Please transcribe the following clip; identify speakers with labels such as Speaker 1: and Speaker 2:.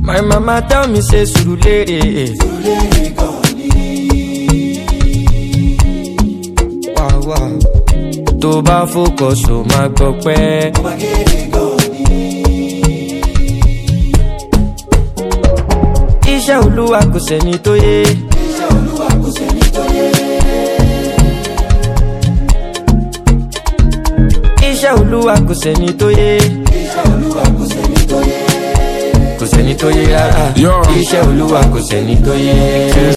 Speaker 1: My mama tell me say Surulere. Wow, wow. Tó bá focus o máa gbọ́ pẹ́. Iṣẹ́ Olúwa kò sẹ́ni tó yé. Iṣẹ́ Olúwa kò sẹ́ni tó yé. Kò sẹ́ni tó yé rárá. Iṣẹ́ Olúwa kò sẹ́ni tó yé.